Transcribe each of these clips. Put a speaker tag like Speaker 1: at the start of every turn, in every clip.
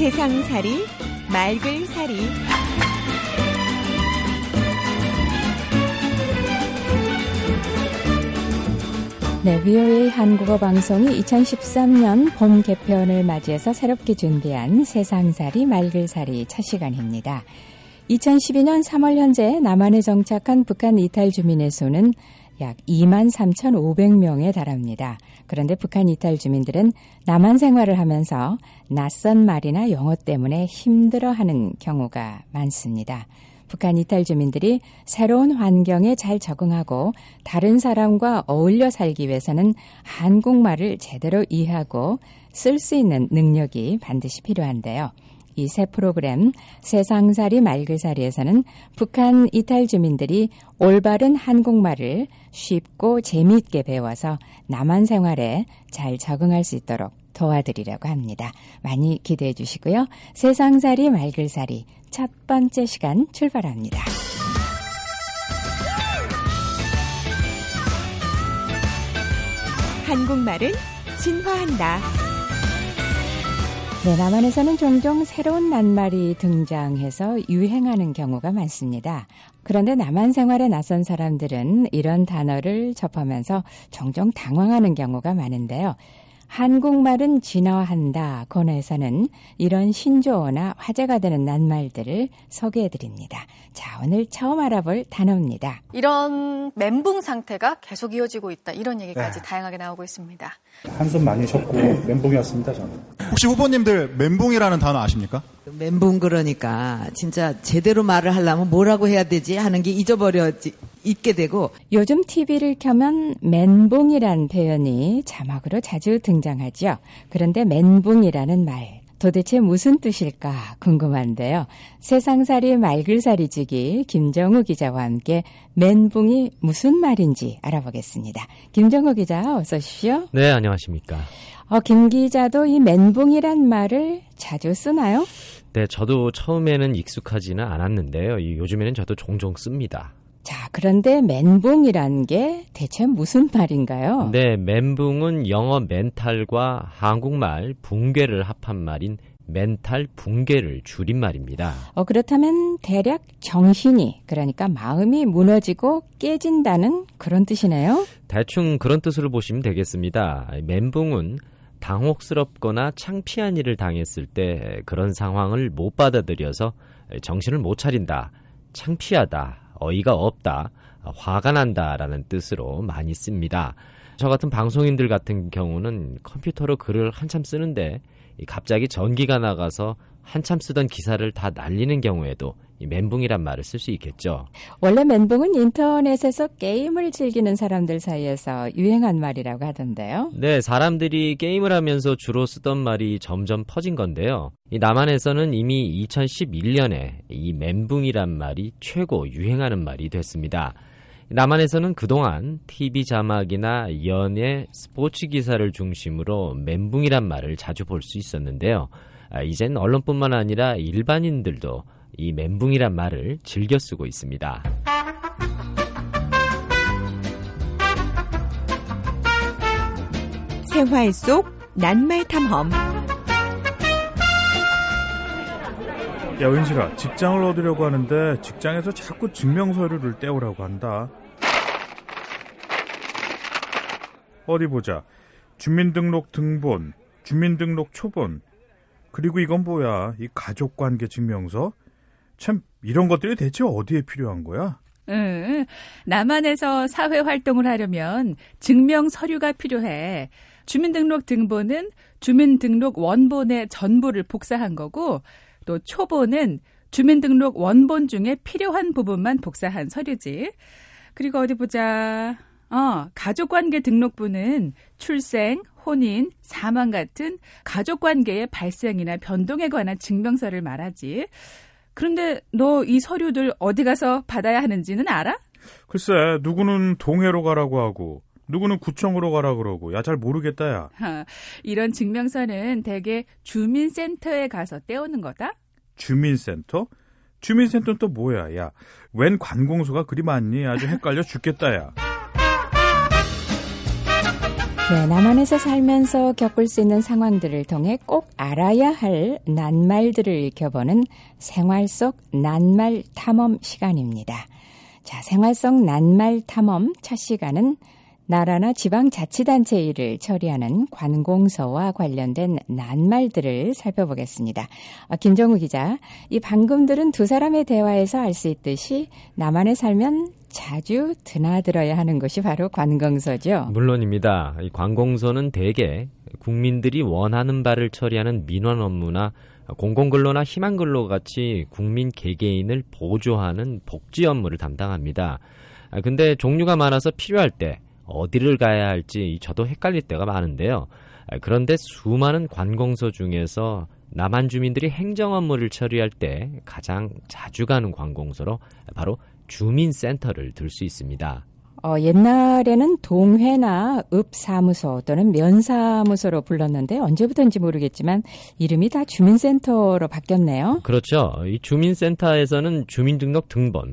Speaker 1: 세상살이 말글살이
Speaker 2: 네, VOA 한국어 방송이 2013년 봄 개편을 맞이해서 새롭게 준비한 세상살이 말글살이 첫 시간입니다. 2012년 3월 현재 남한에 정착한 북한 이탈 주민의 수는 약 23,500명에 달합니다. 그런데 북한 이탈 주민들은 남한 생활을 하면서 낯선 말이나 영어 때문에 힘들어하는 경우가 많습니다. 북한 이탈 주민들이 새로운 환경에 잘 적응하고 다른 사람과 어울려 살기 위해서는 한국말을 제대로 이해하고 쓸 수 있는 능력이 반드시 필요한데요. 이 새 프로그램 세상살이 말글살이에서는 북한 이탈 주민들이 올바른 한국말을 쉽고 재미있게 배워서 남한 생활에 잘 적응할 수 있도록 도와드리려고 합니다. 많이 기대해 주시고요. 세상살이 말글살이 첫 번째 시간 출발합니다.
Speaker 1: 한국말은 진화한다.
Speaker 2: 네, 남한에서는 종종 새로운 낱말이 등장해서 유행하는 경우가 많습니다. 그런데 남한 생활에 나선 사람들은 이런 단어를 접하면서 종종 당황하는 경우가 많은데요. 한국말은 진화한다 코너에서는 이런 신조어나 화제가 되는 낱말들을 소개해드립니다. 자, 오늘 처음 알아볼 단어입니다.
Speaker 3: 이런 멘붕 상태가 계속 이어지고 있다. 이런 얘기까지 다양하게 나오고 있습니다.
Speaker 4: 한숨 많이 쉬었고 멘붕이었습니다, 저는.
Speaker 5: 혹시 후보님들 멘붕이라는 단어 아십니까?
Speaker 6: 멘붕 그러니까 진짜 제대로 말을 하려면 뭐라고 해야 되지 하는 게 잊어버려 있게 되고
Speaker 2: 요즘 TV를 켜면 멘붕이란 표현이 자막으로 자주 등장하죠. 그런데 멘붕이라는 말 도대체 무슨 뜻일까 궁금한데요. 세상살이 말글살이지기 김정우 기자와 함께 멘붕이 무슨 말인지 알아보겠습니다. 김정우 기자 어서 오십시오.
Speaker 7: 네, 안녕하십니까.
Speaker 2: 김 기자도 이 멘붕이란 말을 자주 쓰나요?
Speaker 7: 네, 저도 처음에는 익숙하지는 않았는데요. 요즘에는 저도 종종 씁니다.
Speaker 2: 자, 그런데 멘붕이란 게 대체 무슨 말인가요?
Speaker 7: 네, 멘붕은 영어 멘탈과 한국말 붕괴를 합한 말인 멘탈 붕괴를 줄인 말입니다.
Speaker 2: 그렇다면 대략 정신이, 그러니까 마음이 무너지고 깨진다는 그런 뜻이네요?
Speaker 7: 대충 그런 뜻으로 보시면 되겠습니다. 멘붕은 당혹스럽거나 창피한 일을 당했을 때 그런 상황을 못 받아들여서 정신을 못 차린다, 창피하다, 어이가 없다, 화가 난다라는 뜻으로 많이 씁니다. 저 같은 방송인들 같은 경우는 컴퓨터로 글을 한참 쓰는데 갑자기 전기가 나가서 한참 쓰던 기사를 다 날리는 경우에도 이 멘붕이란 말을 쓸 수 있겠죠.
Speaker 2: 원래 멘붕은 인터넷에서 게임을 즐기는 사람들 사이에서 유행한 말이라고 하던데요.
Speaker 7: 네, 사람들이 게임을 하면서 주로 쓰던 말이 점점 퍼진 건데요. 이 남한에서는 이미 2011년에 이 멘붕이란 말이 최고 유행하는 말이 됐습니다. 남한에서는 그동안 TV 자막이나 연예, 스포츠 기사를 중심으로 멘붕이란 말을 자주 볼 수 있었는데요. 이젠 언론뿐만 아니라 일반인들도 이 멘붕이란 말을 즐겨 쓰고 있습니다.
Speaker 1: 생활 속 낱말 탐험.
Speaker 4: 야, 은실아, 직장을 얻으려고 하는데 직장에서 자꾸 증명서류를 떼오라고 한다. 어디 보자. 주민등록 등본, 주민등록 초본, 그리고 이건 뭐야? 이 가족관계 증명서? 참, 이런 것들이 대체 어디에 필요한 거야?
Speaker 8: 남한에서 사회활동을 하려면 증명 서류가 필요해. 주민등록 등본은 주민등록 원본의 전부를 복사한 거고, 또 초본은 주민등록 원본 중에 필요한 부분만 복사한 서류지. 그리고 어디 보자. 가족관계 등록부는 출생, 혼인, 사망 같은 가족관계의 발생이나 변동에 관한 증명서를 말하지. 그런데 너 이 서류들 어디 가서 받아야 하는지는 알아?
Speaker 4: 글쎄, 누구는 동해로 가라고 하고 누구는 구청으로 가라 그러고. 야, 잘 모르겠다, 야.
Speaker 8: 이런 증명서는 대개 주민센터에 가서 떼오는 거다?
Speaker 4: 주민센터? 주민센터는 또 뭐야, 야. 웬 관공서가 그리 많니? 아주 헷갈려 죽겠다, 야.
Speaker 2: 네, 남한에서 살면서 겪을 수 있는 상황들을 통해 꼭 알아야 할 낱말들을 익혀보는 생활 속 낱말 탐험 시간입니다. 자, 생활 속 낱말 탐험 첫 시간은 나라나 지방자치단체 일을 처리하는 관공서와 관련된 낱말들을 살펴보겠습니다. 김정우 기자, 이 방금 들은 두 사람의 대화에서 알 수 있듯이 남한에 살면 자주 드나들어야 하는 것이 바로 관공서죠.
Speaker 7: 물론입니다. 이 관공서는 대개 국민들이 원하는 바를 처리하는 민원 업무나 공공근로나 희망근로 같이 국민 개개인을 보조하는 복지 업무를 담당합니다. 근데 종류가 많아서 필요할 때 어디를 가야 할지 저도 헷갈릴 때가 많은데요. 그런데 수많은 관공서 중에서 남한 주민들이 행정 업무를 처리할 때 가장 자주 가는 관공서로 바로 주민센터를 들 수 있습니다.
Speaker 2: 옛날에는 동회나 읍사무소 또는 면사무소로 불렀는데 언제부터인지 모르겠지만 이름이 다 주민센터로 바뀌었네요.
Speaker 7: 그렇죠. 이 주민센터에서는 주민등록 등본,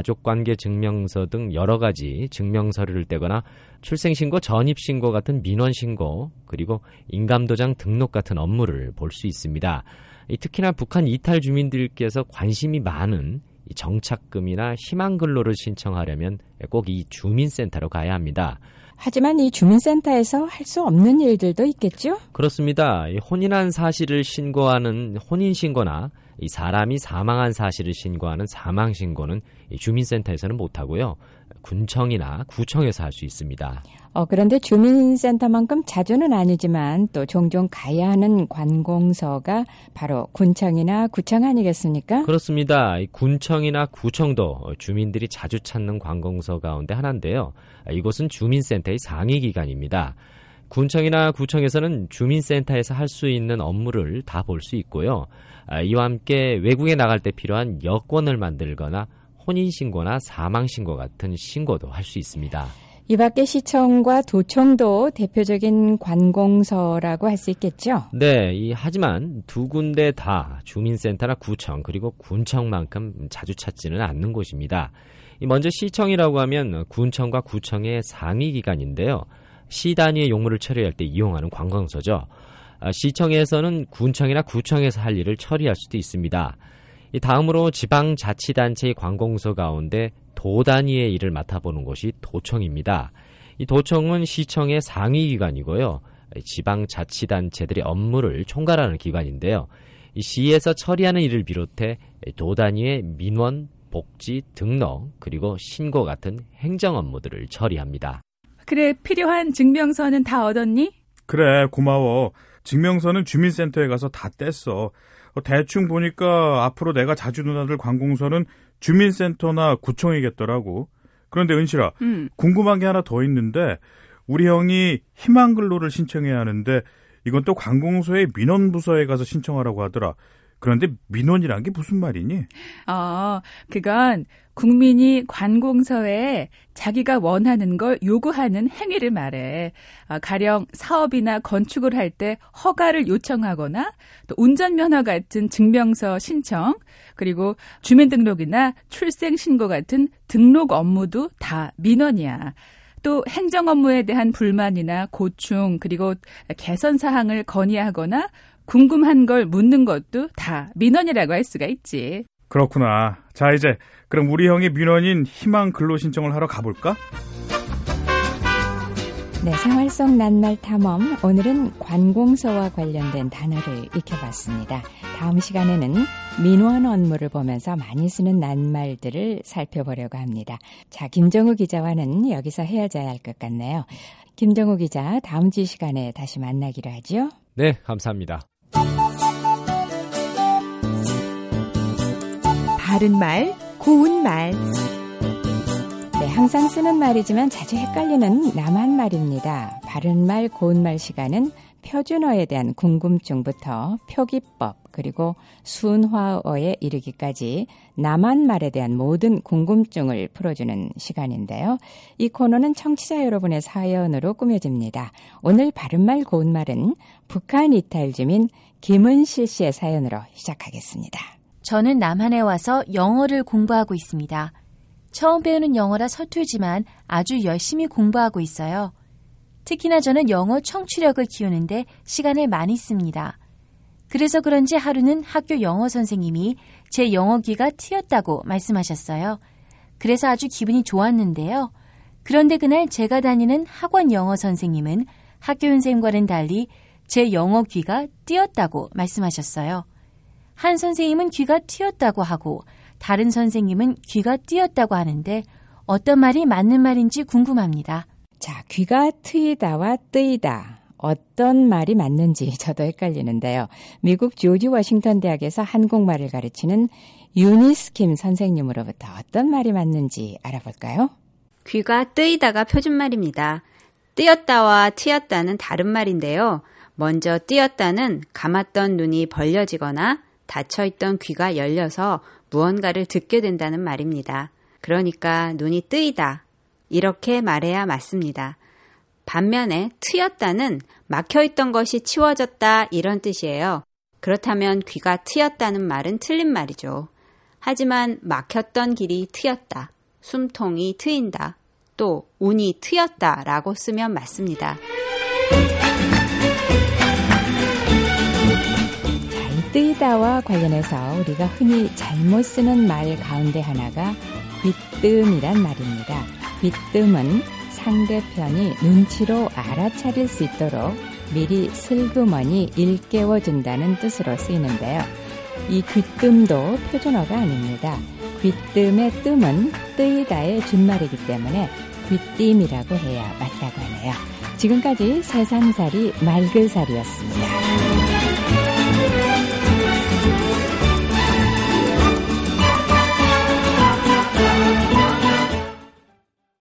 Speaker 7: 가족관계증명서 등 여러 가지 증명서류를 떼거나 출생신고, 전입신고 같은 민원신고, 그리고 인감도장 등록 같은 업무를 볼 수 있습니다. 특히나 북한 이탈 주민들께서 관심이 많은 이 정착금이나 희망근로를 신청하려면 꼭 이 주민센터로 가야 합니다.
Speaker 2: 하지만 이 주민센터에서 할 수 없는 일들도 있겠죠?
Speaker 7: 그렇습니다. 이 혼인한 사실을 신고하는 혼인신고나 이 사람이 사망한 사실을 신고하는 사망신고는 이 주민센터에서는 못하고요. 군청이나 구청에서 할 수 있습니다.
Speaker 2: 그런데 주민센터만큼 자주는 아니지만 또 종종 가야 하는 관공서가 바로 군청이나 구청 아니겠습니까?
Speaker 7: 그렇습니다. 이 군청이나 구청도 주민들이 자주 찾는 관공서 가운데 하나인데요. 이곳은 주민센터의 상위 기관입니다. 군청이나 구청에서는 주민센터에서 할 수 있는 업무를 다 볼 수 있고요. 이와 함께 외국에 나갈 때 필요한 여권을 만들거나 혼인신고나 사망신고 같은 신고도 할 수 있습니다.
Speaker 2: 이 밖에 시청과 도청도 대표적인 관공서라고 할 수 있겠죠?
Speaker 7: 네, 하지만 두 군데 다 주민센터나 구청 그리고 군청만큼 자주 찾지는 않는 곳입니다. 먼저 시청이라고 하면 군청과 구청의 상위 기관인데요. 시 단위의 용무를 처리할 때 이용하는 관공서죠. 시청에서는 군청이나 구청에서 할 일을 처리할 수도 있습니다. 다음으로 지방자치단체의 관공서 가운데 도 단위의 일을 맡아보는 곳이 도청입니다. 이 도청은 시청의 상위 기관이고요. 지방자치단체들의 업무를 총괄하는 기관인데요. 이 시에서 처리하는 일을 비롯해 도 단위의 민원, 복지, 등록, 그리고 신고 같은 행정 업무들을 처리합니다.
Speaker 8: 그래, 필요한 증명서는 다 얻었니?
Speaker 4: 그래, 고마워. 증명서는 주민센터에 가서 다 뗐어. 대충 보니까 앞으로 내가 자주 드나들 관공서는 주민센터나 구청이겠더라고. 그런데 은실아, 궁금한 게 하나 더 있는데 우리 형이 희망근로를 신청해야 하는데 이건 또 관공서의 민원부서에 가서 신청하라고 하더라. 그런데 민원이란 게 무슨 말이니?
Speaker 8: 그건 국민이 관공서에 자기가 원하는 걸 요구하는 행위를 말해. 가령 사업이나 건축을 할 때 허가를 요청하거나 또 운전면허 같은 증명서 신청, 그리고 주민등록이나 출생신고 같은 등록 업무도 다 민원이야. 또 행정 업무에 대한 불만이나 고충, 그리고 개선 사항을 건의하거나 궁금한 걸 묻는 것도 다 민원이라고 할 수가 있지.
Speaker 4: 그렇구나. 자, 이제 그럼 우리 형이 민원인 희망 근로 신청을 하러 가볼까?
Speaker 2: 네, 생활 속 낱말 탐험. 오늘은 관공서와 관련된 단어를 익혀봤습니다. 다음 시간에는 민원 업무를 보면서 많이 쓰는 낱말들을 살펴보려고 합니다. 자, 김정우 기자와는 여기서 헤어져야 할 것 같네요. 김정우 기자, 다음 주 시간에 다시 만나기로 하죠?
Speaker 7: 네, 감사합니다.
Speaker 1: 바른 말, 고운 말.
Speaker 2: 네, 항상 쓰는 말이지만 자주 헷갈리는 남한 말입니다. 바른 말, 고운 말 시간은 표준어에 대한 궁금증부터 표기법 그리고 순화어에 이르기까지 남한 말에 대한 모든 궁금증을 풀어주는 시간인데요. 이 코너는 청취자 여러분의 사연으로 꾸며집니다. 오늘 바른말 고운말은 북한 이탈 주민 김은실 씨의 사연으로 시작하겠습니다.
Speaker 9: 저는 남한에 와서 영어를 공부하고 있습니다. 처음 배우는 영어라 서툴지만 아주 열심히 공부하고 있어요. 특히나 저는 영어 청취력을 키우는데 시간을 많이 씁니다. 그래서 그런지 하루는 학교 영어 선생님이 제 영어 귀가 트였다고 말씀하셨어요. 그래서 아주 기분이 좋았는데요. 그런데 그날 제가 다니는 학원 영어 선생님은 학교 선생님과는 달리 제 영어 귀가 띄었다고 말씀하셨어요. 한 선생님은 귀가 튀었다고 하고 다른 선생님은 귀가 띄었다고 하는데 어떤 말이 맞는 말인지 궁금합니다.
Speaker 2: 자, 귀가 트이다와 뜨이다. 어떤 말이 맞는지 저도 헷갈리는데요. 미국 조지 워싱턴 대학에서 한국말을 가르치는 유니스 킴 선생님으로부터 어떤 말이 맞는지 알아볼까요?
Speaker 10: 귀가 뜨이다가 표준말입니다. 뜨였다와 트였다는 다른 말인데요. 먼저 뜨였다는 감았던 눈이 벌려지거나 닫혀있던 귀가 열려서 무언가를 듣게 된다는 말입니다. 그러니까 눈이 뜨이다. 이렇게 말해야 맞습니다. 반면에 트였다는 막혀있던 것이 치워졌다 이런 뜻이에요. 그렇다면 귀가 트였다는 말은 틀린 말이죠. 하지만 막혔던 길이 트였다. 숨통이 트인다. 또 운이 트였다 라고 쓰면 맞습니다.
Speaker 2: 자, 이 뜨이다와 관련해서 우리가 흔히 잘못 쓰는 말 가운데 하나가 귀뜸이란 말입니다. 귀뜸은 상대편이 눈치로 알아차릴 수 있도록 미리 슬그머니 일깨워준다는 뜻으로 쓰이는데요. 이 귀뜸도 표준어가 아닙니다. 귀뜸의 뜸은 뜨이다의 준말이기 때문에 귀뜸이라고 해야 맞다고 하네요. 지금까지 세상살이 말글살이었습니다.